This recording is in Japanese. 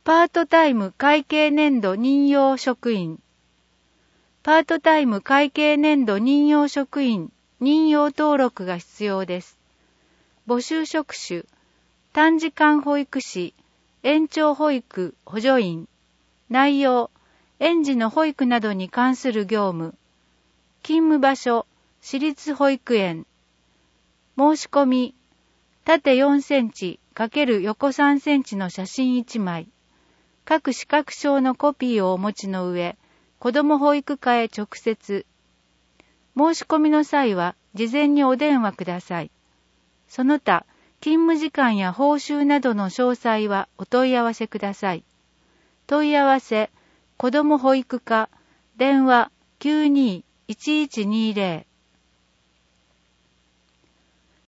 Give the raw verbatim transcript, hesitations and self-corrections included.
パートタイム会計年度任用職員。パートタイム会計年度任用職員任用登録が必要です。募集職種、短時間保育士、延長保育補助員。内容、園児の保育などに関する業務。勤務場所、私立保育園。申し込み、縦よんセンチ×横さんセンチの写真いちまい。各資格証のコピーをお持ちの上、子ども保育課へ直接。申し込みの際は、事前にお電話ください。その他、勤務時間や報酬などの詳細はお問い合わせください。問い合わせ、子ども保育課、電話 きゅうにーいちいちにーぜろ